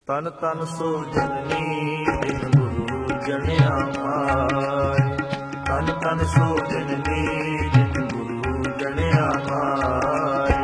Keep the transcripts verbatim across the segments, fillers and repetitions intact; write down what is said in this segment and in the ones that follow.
ਤਨ ਤਨ ਸੋ ਜਨਨੀ ਬਿਨ ਗੁਰੂ ਜਣਿਆ ਮਾਇ। ਤਨ ਤਨ ਸੋ ਜਨਨੀ ਬਿਨ ਗੁਰੂ ਜਣਿਆ ਮਾਇ।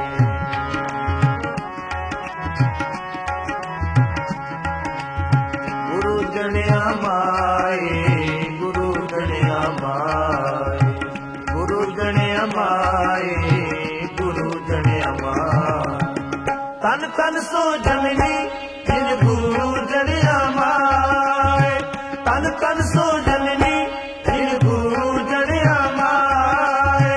ਗੁਰੂ ਜਣਿਆ ਮਾਇ, ਗੁਰੂ ਜਣਿਆ ਮਾਇ। ਗੁਰੂ ਜਣਿਆ ਮਾਇ, ਗੁਰੂ ਜਣਿਆ ਮਾਇ। ਤਨ ਤਨ ਸੋ ਜਨਨੀ ਬਿਨ ਗੁਰੂ ਜਣਿਆ ਮਾਇ। ਤਨ ਤਨ ਸੋ ਜਨਨੀ ਬਿਨ ਗੁਰੂ ਜਣਿਆ ਮਾਇ।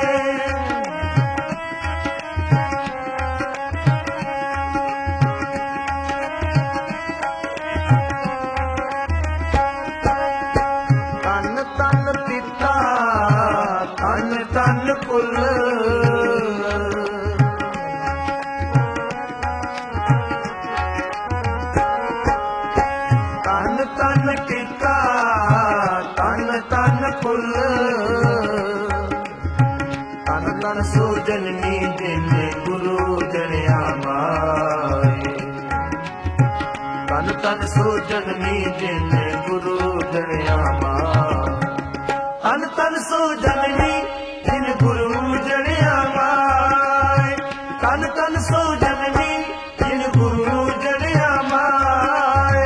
ਤਨ ਤਨ ਪਿਤਾ ਤਨ ਤਨ ਕੁਲ। ਤਨ ਤਨ ਪਿਤਾ ਤਨ ਤਨ ਕੁਲ। ਤਨ ਤਨ ਸੋ ਜਨਨੀ ਬਿਨ ਗੁਰੂ ਜਣਿਆ ਮਾਇ। ਤਨ ਤਨ ਸੋ ਜਨਨੀ ਬਿਨ ਗੁਰੂ ਜਣਿਆ ਮਾਇ। ਤਨ ਤਨ ਸੋ ਜਨਨੀ ਬਿਨ ਗੁਰੂ ਜਣਿਆ ਮਾਇ। ਤਨ ਤਨ ਸੋ ਜਨਨੀ ਬਿਨ ਗੁਰੂ ਜਣਿਆ ਮਾਇ।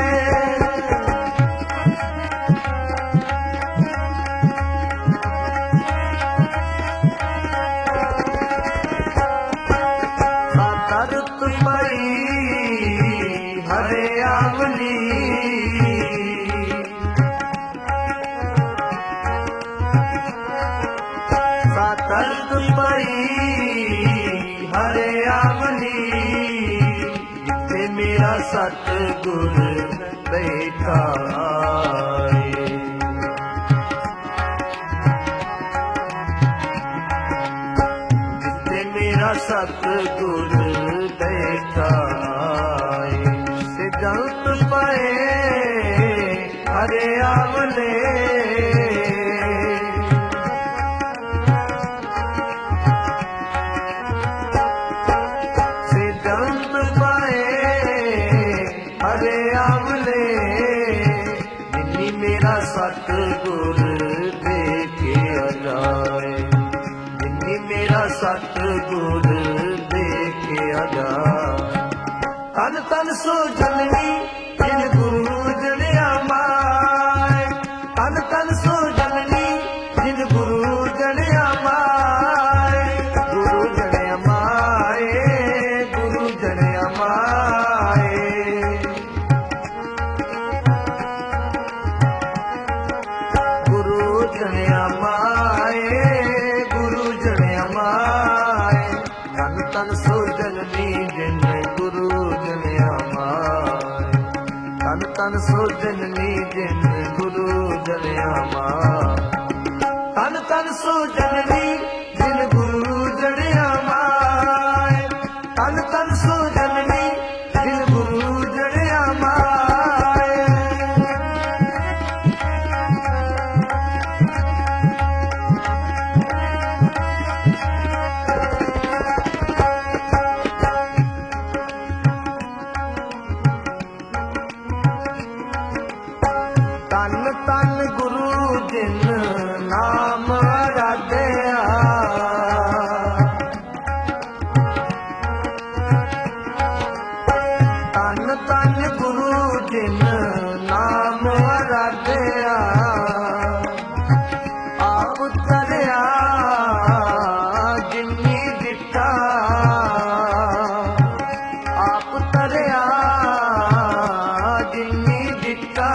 ਕਰਤ ਪਈ ਹਰਿਆਵਲੀ। ਕਰਤ ਪਈ ਹਰਿਆਵਲੀ। ਜਿੱਥੇ ਮੇਰਾ ਸਤਿਗੁਰ ਬੈਠਾ ਏ। ਜਿੱਥੇ ਮੇਰਾ ਸਤਿਗੁਰ ਬੈਠਾ ਏ। ਸਿਧਾਂਤ ਪਏ ਹਰਿਆਵਲੇ। ਸਿਧਾਂਤ ਪਏ ਹਰਿਆਵਲੇ। ਜਿਨੀ ਮੇਰਾ ਸਤਿਗੁਰ ਦੇਖਿਆ ਜਾਏ। ਜਿਨੀ ਮੇਰਾ ਸਤਿਗੁਰ ਦੇਖਿਆ ਜਾਏ। ਤਨ ਤਨ ਸੋ ਜਨਨੀ ਬਿਨ ਗੁਰੂ ਜਣਿਆ ਮਾਇ। ਤਨ ਤਨ ਸੋ ਜਨਨੀ ਬਿਨ ਗੁਰੂ ਜਣਿਆ ਮਾਇ। ਗੁਰੂ ਜਣਿਆ ਮਾਇ, ਗੁਰੂ ਜਣਿਆ ਮਾਇ। ਗੁਰੂ ਜਣਿਆ ਮਾਇ, ਗੁਰੂ ਜਣਿਆ ਮਾਇ। ਤਨ ਤਨ ਸੋ ਜਨਨੀ ਬਿਨ ਗੁਰੂ ਜਣਿਆ ਮਾਇ। ਤਨ ਤਨ ਸੋ ਜਨਨੀ ਬਿਨ ਗੁਰੂ ਜਣਿਆ ਮਾਇ। ਤਨ ਤਨ ਸੋ ਜਨਨੀ ਬਿਨ ਗੁਰੂ ਜਣਿਆ ਮਾਇ। ਤਨ ਤਨ ਸੋ ਜਨਨੀ ਬਿਨ ਗੁਰੂ ਜਣਿਆ ਮਾਇ। ਤਨ ਤਨ ਗੁਰੂ ਜਿਨ ਨਾਮ ਆਰਾਧਿਆ। ਤਨ ਤਨ ਗੁਰੂ ਜਿਨ ਨਾਮ ਆਰਾਧਿਆ। ਆਪ ਤਰਿਆ ਜਿਨੀ ਦਿੱਤਾ। ਆਪ ਤਰਿਆ ਜਿਨੀ ਦਿੱਤਾ।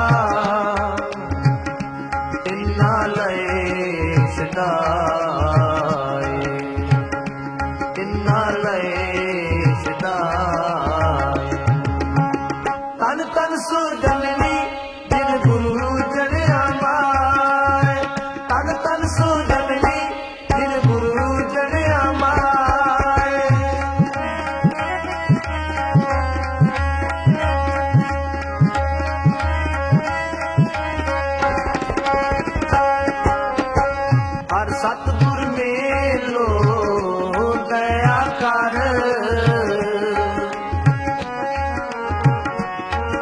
ਤਿੰਨਾ ਲਏ ਸਦਾਏ। ਤਿੰਨਾ ਲਏ ਸਦਾਏ। ਤਨ ਤਨ ਸੋ ਜਨਨੀ ਬਿਨ ਗੁਰੂ ਜਣਿਆ ਮਾਇ। ਤਨ ਤਨ ਸੋ ਜਨਨੀ ਬਿਨ ਗੁਰੂ ਜਣਿਆ ਮਾਇ। ਹਰ ਸਤਿਗੁਰ ਮੇਲੋ ਦਇਆ ਕਰ।